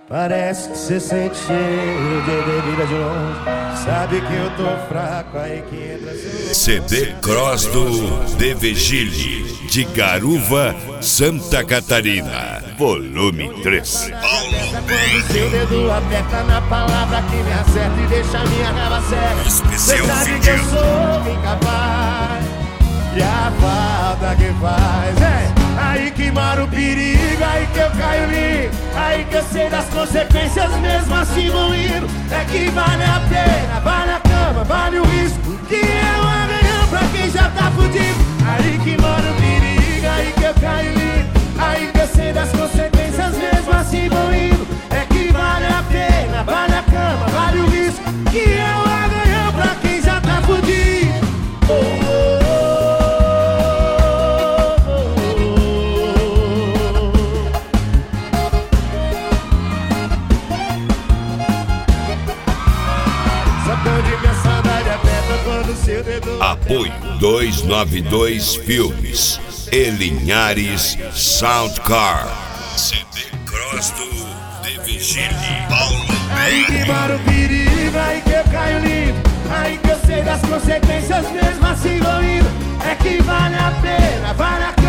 Parece que cê sente cheiro de bebida de longe. Sabe que eu tô fraco, aí que entra seu... CD Cross do De Vigile, de Garuva, Santa Catarina, volume 3. Quando seu dedo aperta na palavra que me acerta e deixa minha raiva cega. Cê sabe que eu sou incapaz e a falta que faz aí que mora o perigo, aí que eu caio lindo, aí que eu sei das consequências, mesmo assim vou indo. É que vale a pena, vale a cama, vale o risco, que é o amanhã pra quem já tá fudido. Aí que mora o perigo, aí que eu caio lindo, aí que eu sei das consequências, mesmo assim vou indo. É que vale a pena, vale a cama, vale o risco, que é o amanhã pra quem já tá fudido. Apoio 292 Filmes e Linhares Soundcar. CD Cross do De Vigile. Aí que mora o perigo, aí que eu caio lindo, aí que eu sei das consequências, mesmo assim vou indo. É que vale a pena, vale a pena.